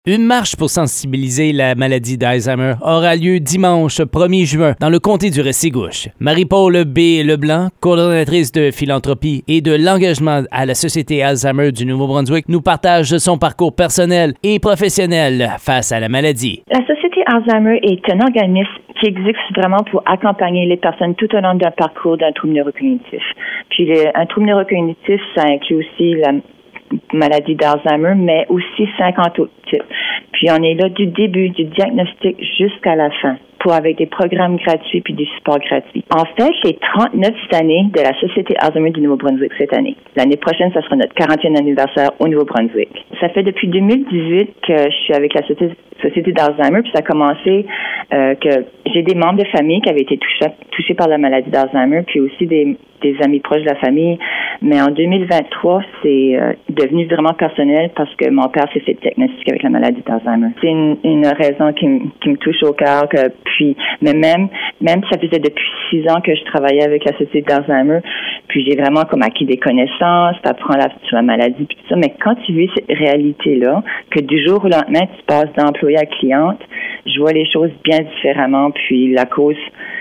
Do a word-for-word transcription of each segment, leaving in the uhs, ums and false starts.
Une marche pour sensibiliser la maladie d'Alzheimer aura lieu dimanche premier juin dans le comté du Restigouche. Marie-Paule B. Leblanc, coordonnatrice de philanthropie et de l'engagement à la Société Alzheimer du Nouveau-Brunswick, nous partage son parcours personnel et professionnel face à la maladie. La Société Alzheimer est un organisme qui existe vraiment pour accompagner les personnes tout au long d'un parcours d'un trouble neurocognitif. Puis le, un trouble neurocognitif, ça inclut aussi la maladie d'Alzheimer, mais aussi cinquante autres types. Puis on est là du début du diagnostic jusqu'à la fin, pour avec des programmes gratuits puis des supports gratuits. En fait, c'est trente-neuf années de la Société Alzheimer du Nouveau-Brunswick cette année. L'année prochaine, ça sera notre quarantième anniversaire au Nouveau-Brunswick. Ça fait depuis deux mille dix-huit que je suis avec la Société, Société d'Alzheimer, puis ça a commencé euh, que j'ai des membres de famille qui avaient été touchés, touchés par la maladie d'Alzheimer, puis aussi des, des amis proches de la famille. Mais en deux mille vingt-trois, c'est euh, devenu vraiment personnel parce que mon père s'est fait diagnostiquer avec la maladie d'Alzheimer. C'est une, une raison qui, m- qui me touche au cœur. Que, puis, mais même, même ça faisait depuis six ans que je travaillais avec la Société d'Alzheimer, puis j'ai vraiment comme acquis des connaissances, t'apprends la, sur la maladie, puis tout ça. Mais quand tu vis cette réalité-là, que du jour au lendemain, tu passes d'employé à cliente, je vois les choses bien différemment, puis la cause,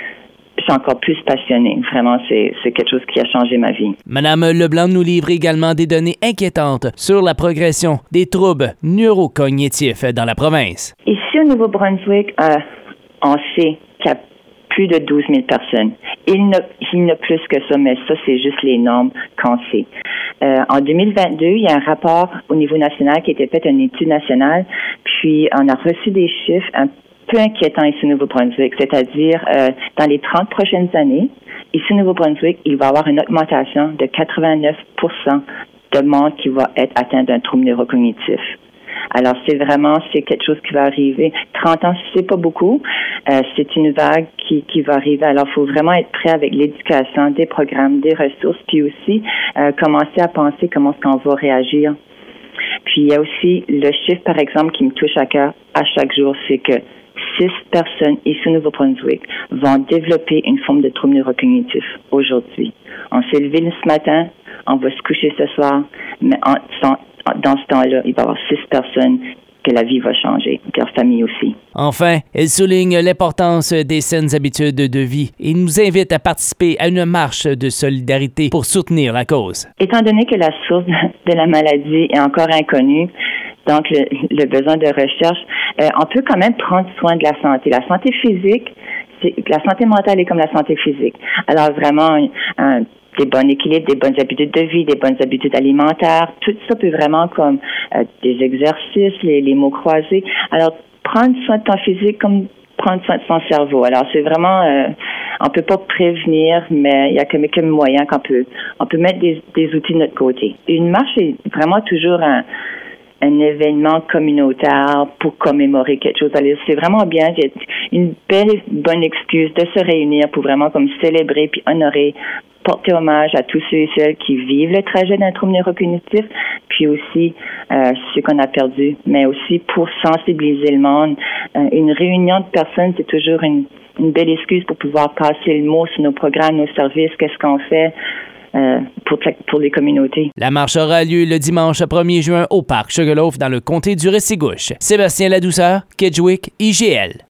je suis encore plus passionnée. Vraiment, c'est, c'est quelque chose qui a changé ma vie. Madame Leblanc nous livre également des données inquiétantes sur la progression des troubles neurocognitifs dans la province. Ici, au Nouveau-Brunswick, euh, on sait qu'il y a plus de douze mille personnes. Il n'y a, a plus que ça, mais ça, c'est juste les normes qu'on sait. Euh, en deux mille vingt-deux, il y a un rapport au niveau national qui a été fait, une étude nationale, puis on a reçu des chiffres un peu inquiétants ici au Nouveau-Brunswick, c'est-à-dire euh, dans les trente prochaines années, ici au Nouveau-Brunswick, il va y avoir une augmentation de quatre-vingt-neuf pour cent de monde qui va être atteint d'un trouble neurocognitif. Alors, c'est vraiment, c'est quelque chose qui va arriver. trente ans, c'est pas beaucoup. Euh, c'est une vague qui, qui va arriver. Alors, il faut vraiment être prêt avec l'éducation, des programmes, des ressources, puis aussi euh, commencer à penser comment est-ce qu'on va réagir. Puis, il y a aussi le chiffre, par exemple, qui me touche à cœur à chaque jour, c'est que six personnes ici au Nouveau-Brunswick vont développer une forme de trouble neurocognitif aujourd'hui. On s'est levé ce matin, on va se coucher ce soir, mais en, dans ce temps-là, il va y avoir six personnes que la vie va changer, que leur famille aussi. Enfin, elle souligne l'importance des saines habitudes de vie et nous invite à participer à une marche de solidarité pour soutenir la cause. Étant donné que la source de la maladie est encore inconnue, donc le, le besoin de recherche, euh, on peut quand même prendre soin de la santé. La santé physique, c'est, la santé mentale est comme la santé physique. Alors vraiment, un, un des bons équilibres, des bonnes habitudes de vie, des bonnes habitudes alimentaires, tout ça peut vraiment comme euh, des exercices, les, les mots croisés. Alors, prendre soin de ton physique comme prendre soin de son cerveau. Alors, c'est vraiment, euh, on peut pas prévenir, mais il y a comme quelques moyens qu'on peut, on peut mettre des, des outils de notre côté. Une marche est vraiment toujours un un événement communautaire pour commémorer quelque chose. Alors, c'est vraiment bien, c'est une belle, bonne excuse de se réunir pour vraiment comme célébrer puis honorer, porter hommage à tous ceux et celles qui vivent le trajet d'un trouble neurocognitif, puis aussi euh, ceux qu'on a perdus, mais aussi pour sensibiliser le monde. Euh, une réunion de personnes, c'est toujours une, une belle excuse pour pouvoir passer le mot sur nos programmes, nos services, qu'est-ce qu'on fait euh, pour, pour les communautés. La marche aura lieu le dimanche premier juin au parc Sugarloaf dans le comté du Restigouche. Sébastien Ladouceur, Kedgewick, I G L.